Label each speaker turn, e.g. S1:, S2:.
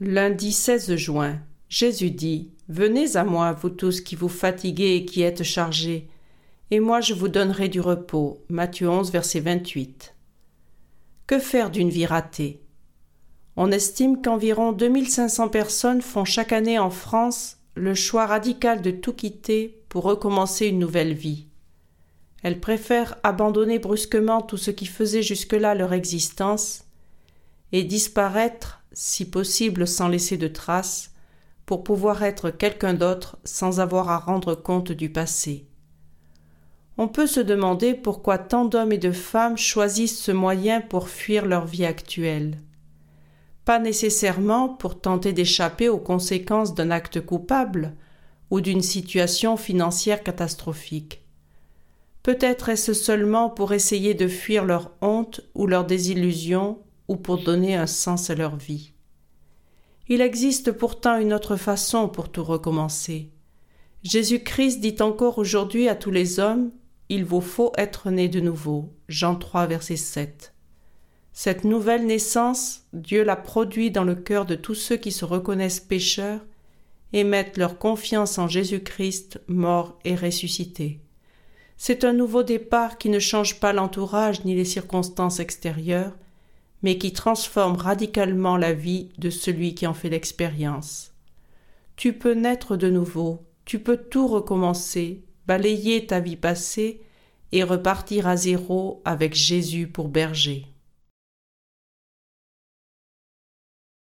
S1: Lundi 16 juin, Jésus dit « Venez à moi, vous tous qui vous fatiguez et qui êtes chargés, et moi je vous donnerai du repos. » Matthieu 11, verset 28. Que faire d'une vie ratée? On estime qu'environ 2500 personnes font chaque année en France le choix radical de tout quitter pour recommencer une nouvelle vie. Elles préfèrent abandonner brusquement tout ce qui faisait jusque-là leur existence et disparaître, si possible sans laisser de traces, pour pouvoir être quelqu'un d'autre sans avoir à rendre compte du passé. On peut se demander pourquoi tant d'hommes et de femmes choisissent ce moyen pour fuir leur vie actuelle. Pas nécessairement pour tenter d'échapper aux conséquences d'un acte coupable ou d'une situation financière catastrophique. Peut-être est-ce seulement pour essayer de fuir leur honte ou leur désillusion ou pour donner un sens à leur vie. Il existe pourtant une autre façon pour tout recommencer. Jésus-Christ dit encore aujourd'hui à tous les hommes « Il vous faut être né de nouveau » Jean 3, verset 7. Cette nouvelle naissance, Dieu l'a produit dans le cœur de tous ceux qui se reconnaissent pécheurs et mettent leur confiance en Jésus-Christ, mort et ressuscité. C'est un nouveau départ qui ne change pas l'entourage ni les circonstances extérieures, mais qui transforme radicalement la vie de celui qui en fait l'expérience. Tu peux naître de nouveau, tu peux tout recommencer, balayer ta vie passée et repartir à zéro avec Jésus pour berger.